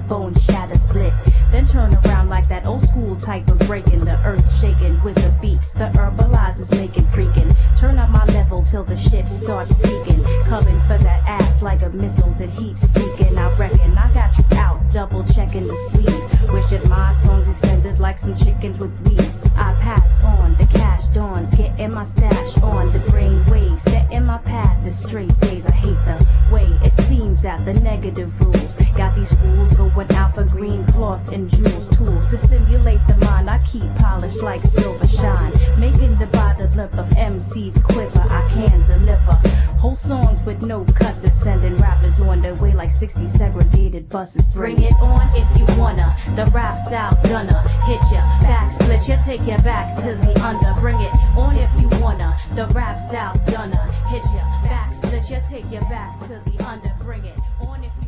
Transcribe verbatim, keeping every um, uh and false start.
bone shatter split. Then turn around like that old school type of breaking, the earth shaking with the beats. The herbalizers making freaking. Turn up my level till the shit starts peaking. Coming for that ass like a missile that heat's seeking. I reckon I got you out, double checking the sleeve. Wish that my songs extended like some chickens with leaves. I pass on the cash dawns, getting my stash on the brain waves, setting my path to straight days. I hate the way it seems that the negative rules got these fools going out for green cloth and jewels, tools to stimulate the mind. I keep polished like silver shine, making the body lip of M Cs quiver. I can deliver whole songs with no cusses, sending rappers on their way like sixty segregated buses. Bring it on if you wanna. The rap style's gonna hit ya, back split ya, take ya back to the under. Bring it on if you wanna. The rap style's gonna hit ya, back split ya, take ya back to the under. Bring it on if